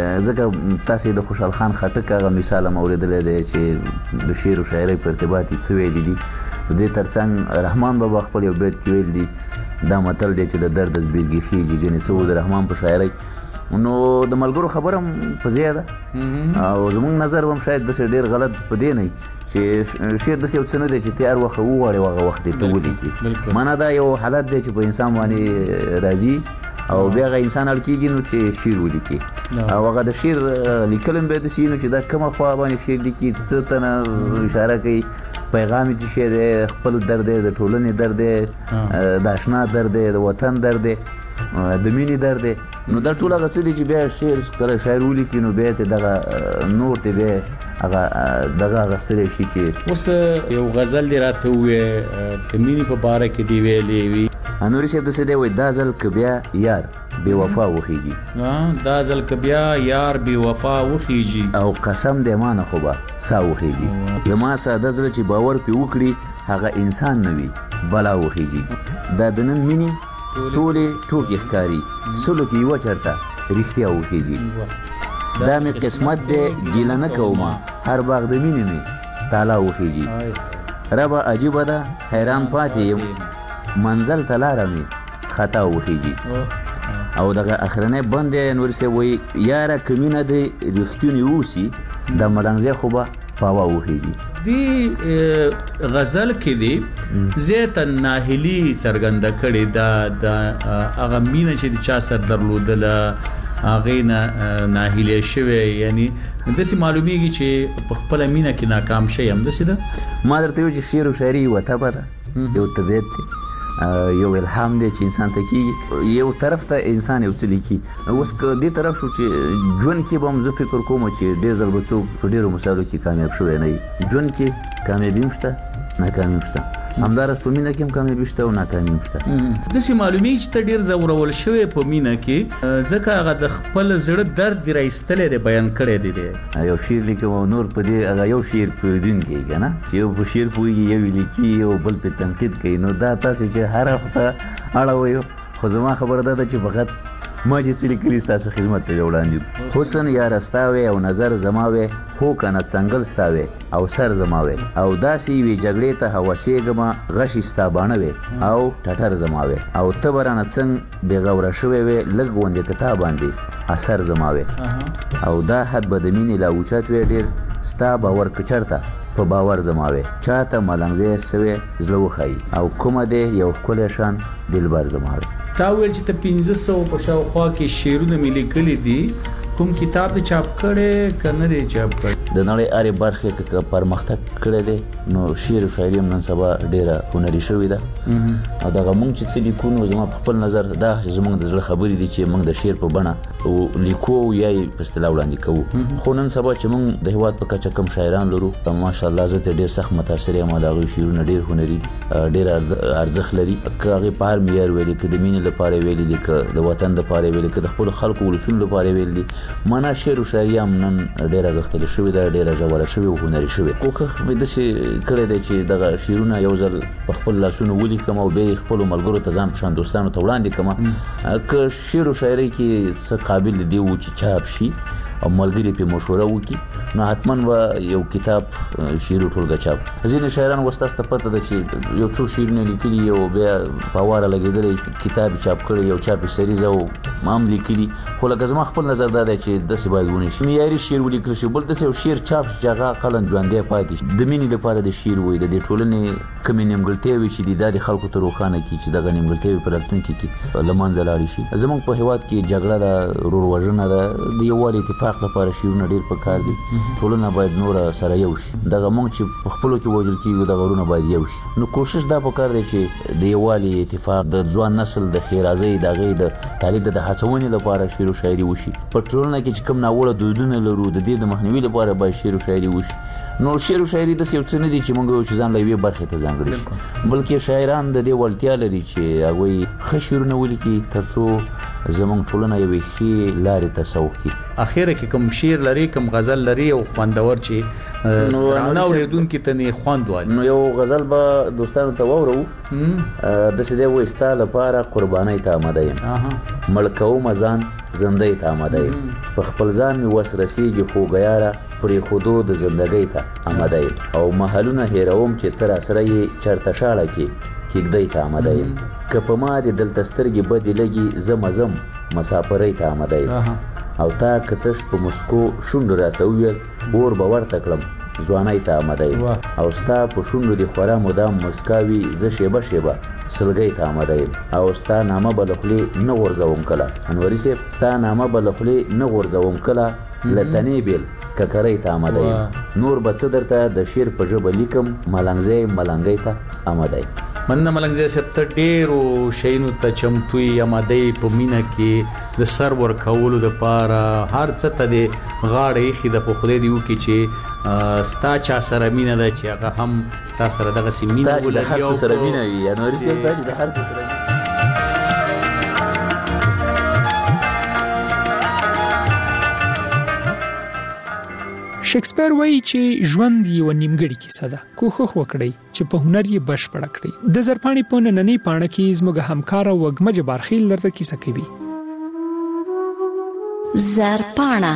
ځکه تاسې د خوشحال خان خټک هغه مثال هم اورېدلی دی چې د شعر او شاعرۍ په ارتباط یې څه ویلي دي. د دې ترڅنګ رحمان بابا خپل یو بیت کې ویل دي، دا متل دی چې د درد زبېږي خېږي، ګنې څه و د رحمان په شاعرۍ. نو د ملګرو خبره هم په ځای ده او زموږ نظر هم شاید داسې ډېر غلط په دې نه وي چې شعر داسې یو څه نه دی چې ته هر وخت وغواړې هغه وخت یې ته ولیکي. معنا دا یو حالت دی چې په انسان باندې راځي او بیا هغه انسان اړ کېږي نو چې شعر ولیکي او هغه د شعر لیکل هم بیا داسې وي نو چې دا کومه خوا باندې شعر لیکي، څه ته نه اشاره کوي، پیغام یې څه شی دی، خپل درد دی، د ټولنې درد دی، د اشنا درد دی، د وطن درد دی، د مینې درد دی. نو دا ټول هغه څه دي چې بیا شعر کله شاعر ولیکي نو بیا ته دغه نور ته بیا هغه دغه اخیستلی شي چې اوس یو غزل دې راته ووایې د مینې په باره کې دې ویلې وي. انوري صاحب داسې دی وایي دا ځل که بیا یار بې وفا وخیږي، دا ځل که بیا یار بې وفا وخیږي او قسم دی ما نه خو به سا وخیږي، زما ساده زړه چې باور پرې وکړي هغه انسان نه وي بلا وخیږي. دا د نن مینې ټولې ټوکې ښکاري، سلو کې یوه چرته رښتیا وخیږي. دا مې قسمت دی ګیله نه کومه، هر باغ د مینې مې تالا وخیږي. ربه عجیبه ده حیران پاتې یم، منزل ته لاره مې خطا وخیږي. او دغه اخرنی بند دی نور صاحب وایي یاره که مینه دی رښتونې اوسي د ملنګزی خو به پاوا وخیږي. دی غزل کې دی زیاته ناهیلي څرګنده کړې ده، د هغه مینه چې د چا سره درلودله هغې نه ناهیلی شوی، یعنی داسې معلومیږي چې په خپله مینه کې ناکام شوی همداسې ده. ما درته ویل چې شعر و شاعري یوه طبع ده، یو طبیعت دی، یو الهام دی چې انسان ته کېږي. یو طرف ته انسان یو څه لیکي. اوس که دې طرف شو چې ژوند کې به هم زه فکر کوم چې ډېر ځل به څوک په ډېرو مسایلو کې کامیاب شوی نه وي. ژوند کې کامیابي هم شته، ناکامي هم شته، همداراز په مینه کې هم کامیابي شته او ناکامي هم شته. داسې معلومیږي چې ته ډېر ځورول شوی په مینه کې، ځکه هغه د خپل زړه درد دې راایستلی دی، بیان کړی دی دی. یو شعر لیکم او نور په دې هغه یو شعر پوهېدونکی که نه چې یو په شعر پوهېږي، یو یې لیکي او بل پرې تنقید کوي. نو دا تاسې چې هر هفته اړوئ، خو زما خبره دا ده چې فقط ما چې څه لیکلي ستاسو خدمت ته وړاندې حسن یا رستاوي او نظر زماوي هو کنه څنګل ستاوي او سر زماوي او داسې وی جګړې ته هوسېګما غشي ستابانوي او ټټر زماوي او تبرانه څنګه بغوره شوی وي لږ غونډه کتاب باندې اثر زماوي او دا حد بدمینی لا اوچت وی ډیر ستا باور کچرته په باور زماوي چاته ملنګزه سوي زلو خای او کومه دې یو کله شان دلبر زماوي تا ویل چې ته پنځه سوه په شاوخوا کې شعرونه مې لیکلي دي کوم کتاب دې چاپ کړی که نه دی چاپ کړی د نړۍ هرې برخې کې پرمختګ کړی دی نو شعر و شاعري هم نن سبا ډېره هنري شوې ده او دغه موږ چې څه لیکو نو زما په خپل نظر دا زموږ د زړه خبرې دي چې موږ د شعر په بڼه لیکو یا یې په اصطلاح وړاندې کوو خو نن سبا چې موږ د هېواد په کچه کم شاعران لرو ماشاءالله زه ترې ډېر سخت متاثر یم د هغوی شعرونه ډېر هنري دي ډېر ارزښت لري که هغې په هر معیار ویلي که د مینې لپاره ویلي دي که د وطن دپاره ویلي که د خپلو خلکو ولسونو لپاره ویلي دي معنا شعر و شاعري هم نن ډېره غښتلې شوې ده ډېره ژوره شوې او هنري شوې کوښښ مې داسې کړی دی چې دغه شعرونه یو ځل په خپل لاسونو ولیکم او بیا یې خپلو ملګرو ته ځان په شان دوستانو ته وړاندې کړم که شعر و شاعري کې څه قابل دی و چې چاپ شي او ملګري پې مشوره وکړي نو حتما به یو کتاب شعر و ټولګه چاپ ځینې شاعران اوس تاسو ته پته ده چې یو څو شعرونه لیکلي او بیا په واره لګېدلی کتاب یې چاپ کړی یو چاپ یې سریزه او هم لیکلي خو لکه زما خپل نظر دا دی چې داسې باید ونه شي معیاري شعر ولیکل شي بل داسې یو شعر چاپ شي چې هغه عقلا ژوندی پاتې شي د مینې لپاره د شعر وایي د دې ټولنې کومې نیمګړتیاوې چې دي دا د خلکو ته روښانه کړي چې دغه نیمګړتیاوې په راتلونکي کې له منځه لاړې شي زموږ په هېواد کې جګړه ده ورور-وژنه ده د یووالي اتفاق لپاره شعرونه ډېر پکار دي ټولنه باید نوره سره یو شي دغه موږ چې په خپلو کې وژل کېږو دغه ورونه باید یو شي نو کوشش دا پکار دی چې د یووالي اتفاق د ځوان نسل د ښېرازۍ د هغې د تعلیم د هڅونې لپاره شعر و شاعري وشي په ټولنه کې چې کوم ناوړه دودونه لرو د دې د مخنیوي لپاره باید شعر و شاعري وشي نو شعر و شاعري داسې یو څه نه دي چې موږ وایو چې ځان له یوې برخې ته ځانګړي شي بلکې شاعران د دې وړتیا لري چې هغوی ښه شعرونه ولیکي تر څو زموږ ټولنه یوې ښې لارې ته سوق کړي اخره کې کوم شعر لري کوم غزل لري او خوندور چې رانه اورېدونکي ته نه خوند وایي نو یو غزل به دوستانو ته واورو داسې دی وایي ستا لپاره قربانۍ ته آمده یم مړ کومه ځان زندۍ ته آمده یم په خپل ځان مې وس رسېږي خوږه یاره پرېښودو د زندګۍ ته آمده یم او محلونه هېروم چې ته راسره یې چېرته شاړه کې کېږدۍ ته آمده یم که په ما دې دلته سترګې بدې لګي زه مزم مسافرۍ ته آمده یم او تا که تش په مسکو شونډو راته وویل اور به ورته کړم ځوانۍ ته آمده یم او ستا په شونډو دې خورا مدام مسکا وي زه شیبه شیبه سلګۍ ته آمده یم او ستا نامه به له خولې نه غورځوم کله انوري صاحب ستا نامه به له خولې نه غورځوم کله له تنې بیل ککرۍ ته آمده یم نور به څه درته د شعر په ژبه لیکم ملنګزی ملنګۍ ته آمده یم مننه ملنګزی صاحب ته ډېرو شیانو ته چمتو یې آماده یې په مینه کې د سر ورکولو دپاره هر څه ته دې غاړه ایښې ده په خدای دې وکړي چې ستا چا سره مینه ده چې هغه هم تا سره دغسې مینه ولري ستا چې د هر څه سره مینه وي انوري صاحب ستا چې د هر څه سره شکسپیر وایي چې ژوند یوه نیمګړې کیسه ده کوښښ وکړئ چې په هنر یې بشپړه کړئ د زرپاڼې په نننۍ پاڼه کې زموږ همکاره وږمه جبارخیل درته کیسه کوي زرپاڼه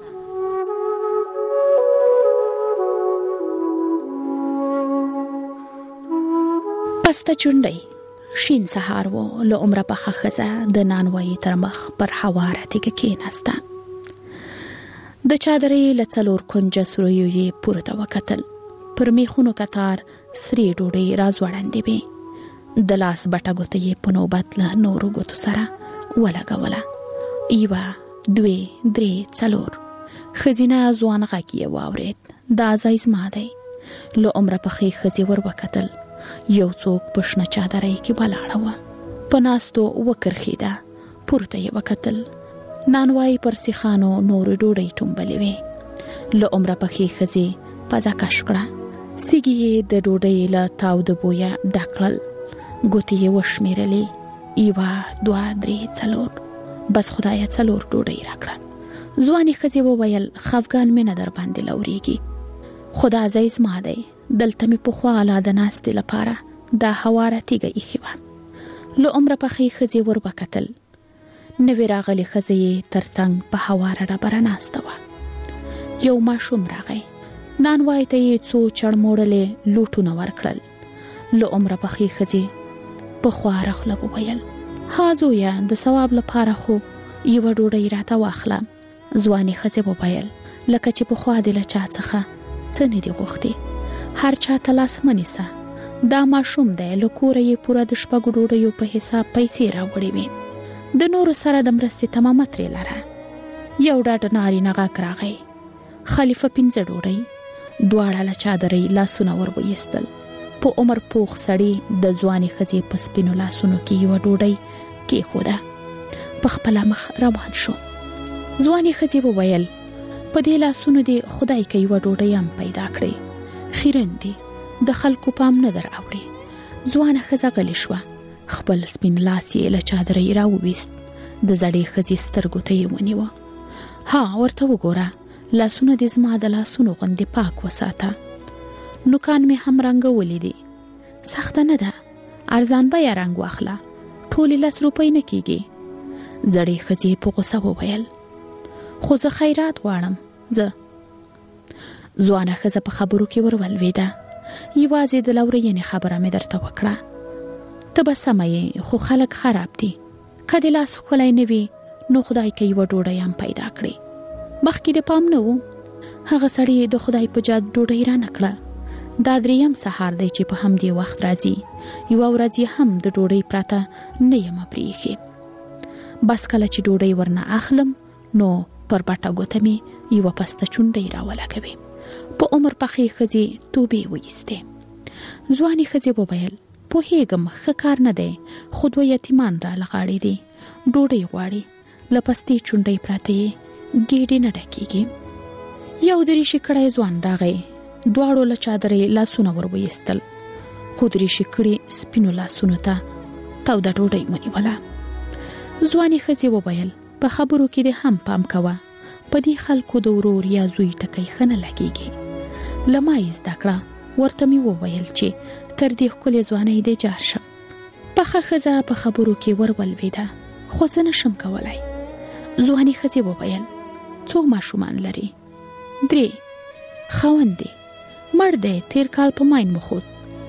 پسته چونډۍ شین سهار و له عمره پخه ښځه د نانوایي تر مخ پر هواره تیږه کېناسته د چادرې له څلور کونجه سوریو یې پورته وکتل پر میخونو کتار سرې ډوډۍ راځوړندې وې د لاس بټه ګوته یې په نوبت له نورو ګوتو سره ولګوله یوه دوې درې څلور ښځینه ځوان غږ یې واورېد دا ځای زما دی له عمره پخې ښځې ور وکتل یو څوک په شنه چادرۍ کې ولاړه وه په ناستو وکرښېده پورته یې وکتل نانوای پر سیخانو نور ډوډۍ ټومبلې وې له عمره پخې ښځې پزه کش کړه سیږي یې د ډوډۍ له تاوده بویه ډک کړل ګوتې یې وشمېرلې یوه دوه درې څلور بس خدایه څلور ډوډۍ راکړه ځوانې ښځې وویل خفګان مې نه در باندې لورېږي خو دا ځای زما دی دلته مې پخوا لا د ناستې لپاره دا هواره تیږه ایښې وه له عمره پخې ښځې ور وکتل نوې راغلي ښځې ترڅنګ په هواره ډبره ناسته وه. یو ماشوم راغی، نانوای ته یې څو چړموړلې لوټونه ورکړل. له عمره پخې ښځې په خواره خوله وویل: ها زویه، د ثواب لپاره خو یوه ډوډۍ راته واخله. ځوانې ښځې وویل: لکه چې پخوا دې له چا څخه څه نه دي غوښتي، هر چا ته لاس مه نیسه. دا ماشوم دی، له کوره یې پوره د شپږو ډوډیو په حساب پیسې راوړې وې. د نورو سره د مرستې تمامه ترې لره. یو ډاډه نارینه غږ راغی: خلیفه پنځه ډوډۍ. دواړه له چادرۍ لاسونه ور وایستل. په عمر پوخ سړي د ځوانې ښځې په سپینو لاسونو کې یوه ډوډۍ کېښوده. په خپله مخ روان شو. ځوانې ښځې وویل: په دې لاسونو دې خدای که یوه ډوډۍ هم پیدا کړې. خیرن دي، د خلکو پام نه در اوړي. ځوانه ښځه غلې شوه. خپل سپین لاس یې له چادرۍ راوویست. د زړې ښځې سترګو ته یې ونیوه. ها، ورته وګوره، لاسونه دې زما د لاسونو غوندې پاک وساته. نوکان مې هم رنګولي دي. سخته نه ده، ارزان بیه رنګ واخله، ټولې لس روپۍ نه کېږي. زړې ښځې په غوسه وویل: خو زه خیرات غواړم، زه. ځوانه ښځه په خبرو کې ورولوېده: یوازې د لورینې خبره مې درته وکړه. ته به سمه یې، خو خلک خراب دي. که دې لاس ښکلی نه وي، نو خدای که یوه ډوډۍ هم پیدا کړي. مخکې د پام نه و. هغه سړی د خدای په جاد ډوډۍ را نه کړه. دا دریم سهار دی چې په همدې وخت راځي. یوه ورځ یې هم د ډوډۍ پرته نه یم پرېښې. بس کله چې ډوډۍ ورنه اخلم، نو پر بټه ګوته مې یوه پسته چونډۍ راولګوي. په عمر پخې ښځې توبې وایستې. ځوانې ښځې وویل: پوهېږم، ښه کار نه دی، خو دوه یتیمان را لغاړې دي، ډوډۍ غواړي. له پستې چونډۍ پرته یې ګېډې نه ډکېږي. یو دریشي کړی ځوان راغی. دواړو له چادرۍ لاسونه ور وایستل، خو دریشي کړي سپینو لاسونو ته توده ډوډۍ ونیوله. ځوانې ښځې وویل: په خبرو کې دې هم پام کوه، په دې خلکو د ورور یا زوی ټکی ښه نه لګېږي. له ما یې زده کړه. ورته مې وویل چې تر دې ښکلې ځوانۍ دې جار شم. پخه ښځه په خبرو کې ور ولوېده، خو زه نشم کولی. ځوانې ښځې وویل: څو ماشومان لري؟ درې. خاوند دی مړ دی، تیر کال په ماین مخود.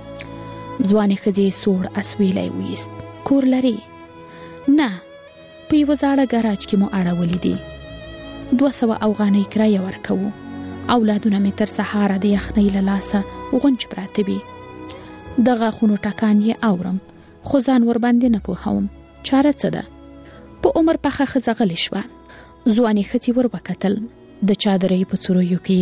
ځوانې ښځې سوړ اسویلی ویست. کور لري؟ نه، په یوه زاړه ګراج کې مو اړولي دي. دوه سوه افغانۍ کرایه ورکوو. اولادونه مې تر سهاره د یخنۍ له لاسه غونج پراته وي. د غاښونو ټکان یې اورم، خو ځان ورباندې نه پوهوم. چاره څه ده؟ په عمر پخه ښځه غلې شوه. ځوانې ښځې ور وکتل. د چادرۍ په څوریو کې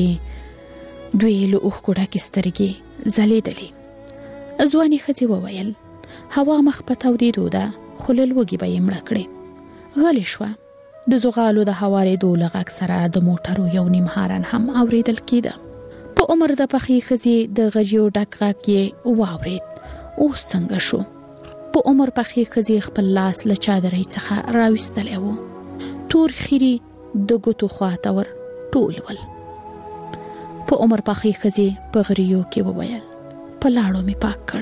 دوی له اوښکو ډکې سترګې ځلېدلې. ځوانې ښځې وویل: هوا مخ په تودېدو ده، خو له لوږې به یې مړه کړې. غلې شوه. د زغالو د هوارېدو له غږ سره د موټرو یو نیم هارن هم اورېدل کېده. په عمر د پخې ښځې د غریو ډک غږ یې واورېد. اوس څنګه شو؟ په عمر پخې ښځې خپل لاس له چادرۍ څخه راویستلی و. تور خیري د ګوتو خواته ور ټول ول. په عمر پخې ښځې په غریو کې وویل: په لاړو مې پاک کړ.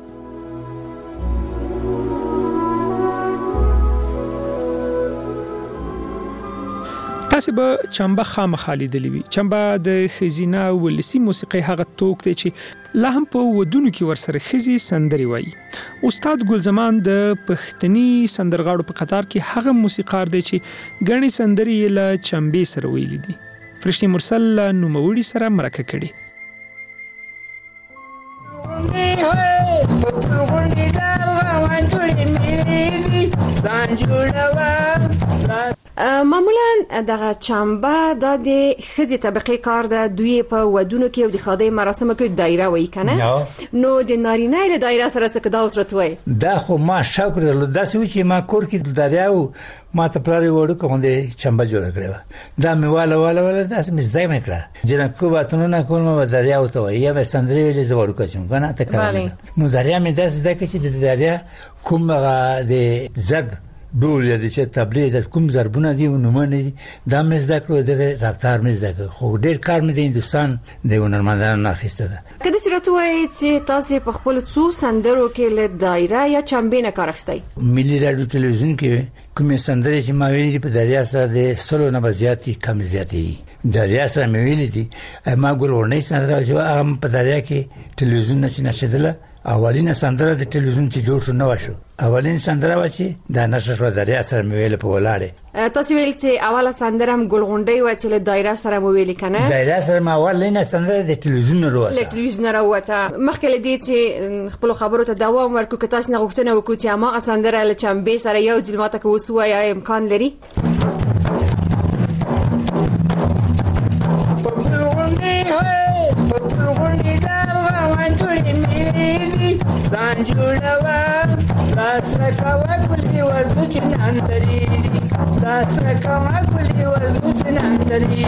تاسو به چمبه خامخا لیدلې وي. چمبه د ښځینه ولسي موسیقۍ هغه توک دی چې لا هم په ودونو کې ورسره ښځې سندرې وایي. استاد ګلزمان د پښتني سندرغاړو په قطار کې هغه موسیقار دی چې ګڼې سندرې یې له چمبې سره ویلي دي. فرشتي مرسل له نوموړي سره مرکه کړې. معمولا دغه چمبه د ښځې طبقه کار ده، دوی په ودونو کې او د ښادۍ مراسمو کې دایره وایي کنه. نو د نارینه له دایره سره څه کدا اوس راتوي؟ دا خو ما شوق درلود، دا څه چې ما کور کې د دریاو ما ته پلار وړو کوم چمبه جوړ کړو. دا مې والا والا والا دا مې زای مې کړه. جنکو باتونو نه کوم ما دریاو ته وایي یا به سندري ویلې زوړ کوم کنه ته کړم. نو دریا مې داس دا چې د دریا کوم د زب ډول یا د تبلیغ د کوم ضربونه دي نومونه دي دا مې زده کړو د رفتار مې زده کړو خو ډېر کار مې د هندستان د هنرمندانو نه اخیسته ده. کله چې راته وایي چې تاسو په خپل څو سندرو کې له دایره یا چمبې نه کار اخیستی؟ ملي رادیو تلویزیون کې کومې سندرې چې ما ویلي دي په دریا سره د سلو نه به زیاتې کم زیاتې دریا سره مې ویلي دي. ما ګلغونډۍ سندره چې هغه په دریا کې تلویزیون نه چې نشېدله اولینه سندره د تلویزیون چې جوړ شو نو شو اولین سندره و چې دا نشه شو دریا سره مې ویل په ولاړې. تاسو ویل چې اوله سندره هم ګلغونډۍ و چې له دایره سره مو ویل کنه؟ دایره سره ما اولینه سندره د تلویزیون وروته له تلویزیون وروته. مخکې لدی چې خپل خبرو ته دوام ورکو که تاسو نه غوښتنه وکړو چې ما سندره له چمبې سره یو ځل ماته کو وسوي یا امکان لري؟ Sanjulawa, Lasrakawa kuli wazuchinandari, Lasrakawa kuli wazuchinandari.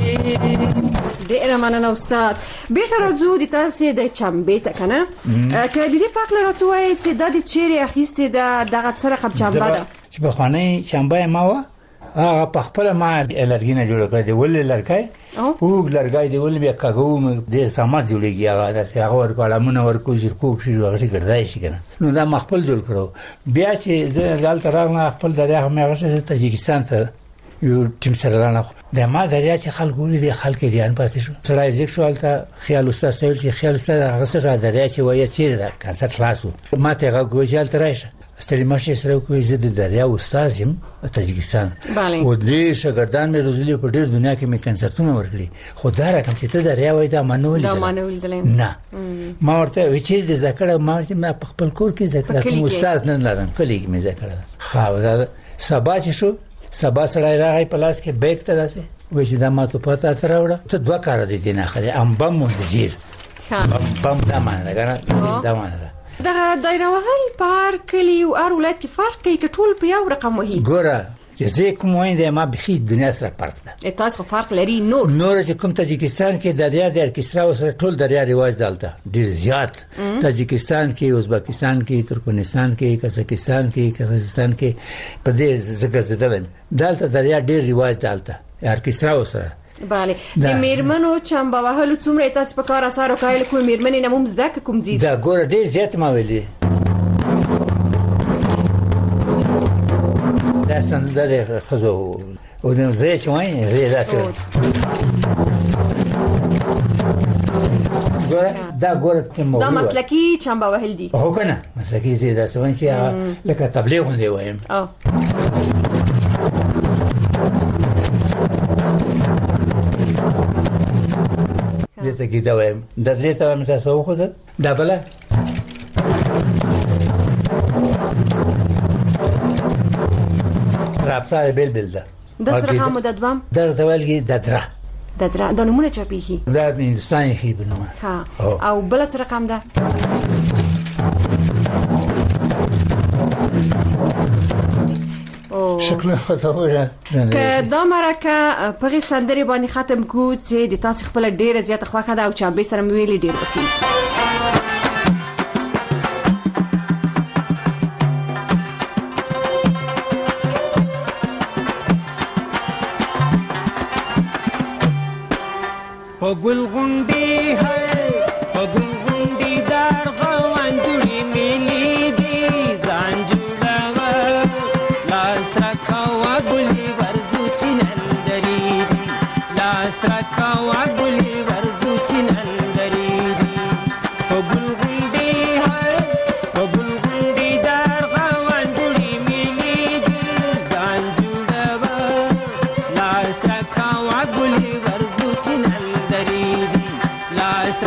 ډېر مننه استاد. بیرته راځو د تاسو د چمبې ته کنه که د دې پاک لرته وایي چې د دې چیرې اخیستې ده دغه څه رقم چمبه ده چې په خوانې چمبه ما و هغه په خپل ما الرګینه جوړ کړی دی ولې لړکای او لړګای دی ولې بیا کاغو د سمات جوړیږي هغه د هغه ورکو علامونه ورکو زرکو شي هغه ګرځای شي کنه نو دا مخبل جوړ کړو. بیا چې زه دلته راغلم خپل دریا مې هغه تاجکستان ته یو ټیم سره رانه د ما دریا چې خلکو لري خلک ریان پاتې شو سړی ځکه شو الته خیال استاد سویل چې خیال استاد هغه سره دریا چې وایي چې دا کنسرت خلاصو ما ته هغه ګوجال ترایشه ستړي مشه سره کوی زه د دریا استاد یم تاجکستان او دې شاګردان مې روزلي په ډېر دنیا کې مې کنسرتونه ورکړي خو دا رقم چې ته دریا وای دا منول دا منول دي نه ما ورته وچې د ذکر ما په خپل کور کې ذکر کوم استاد نه لرم کلی کې مې ذکر خو دا سبا چې شو سبا سړی راغی پلاس کې بیگ ته داسه وې چې دا ما ته پتا تر وړه ته دوه کار دي نه خلې ام بم مدیر بم دا معنی دا دا معنی دا دایره وهل پر کلی او ار ولایت کې فرق کوي که ټول په یو رقم وهي ګوره چې زه کوم وایي ما به دنیا سره فرق ده تاسو فرق لري نور نور چې کوم تاجکستان کې دریا د ارکسترا سره ټول دریا رواج دالته ډیر زیات تاجکستان کې ازبکستان کې ترکمنستان کې قزاقستان کې قزاقستان کې په دې زګر زدل دالته دریا ډیر رواج دالته ارکسترا سره bale د میرمنو چمبه وهلو څومره تاسو په کار اثر وکایل کوم میرمنې نه موږ زده کوم دي دا ګوره ډیر زیات ما ویلي دا څنګه د خزو او د زه چې وای زه داسې ګوره دا ګوره تمو دا مسلکی چمبه وهل دي هو کنه مسلکی زه داسې وای چې لکه تبلیغ دی وایم او دته کې دا وایم د دې ته مې تاسو خو دا بل رابطه بل بل ده د سره هم د دوام د دولګي د درا د درا د نمونه چپیږي دا د هندستاني خي بنومه ها او بل سره رقم ده شکل خطوره که دا مرکه په سندري باندې ختم کو چې د تاسو خپل ډیره زیاته خوخه ده او چمبې سره ویلي ډیر بخي په ګل غونډي ہے په ګل غونډي دار غوان جوړي ملي دي ځان جوړاوه لاس راکاوه ګلي ورزو چنندري دي لاس راکاوه ګلي ورزو چنندري دي په ګل غونډي ہے په ګل غونډي دار غوان جوړي ملي دي ځان جوړاوه لاس راکاوه ګلي ورزو چنندري لاس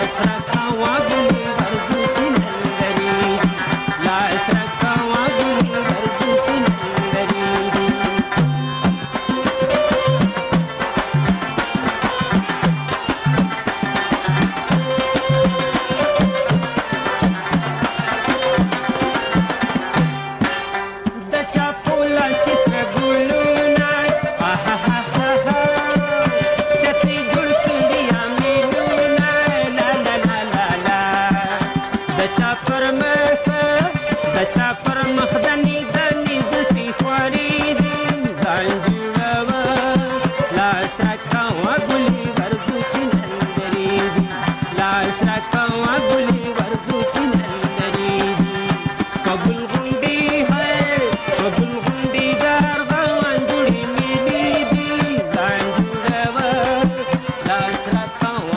Come on.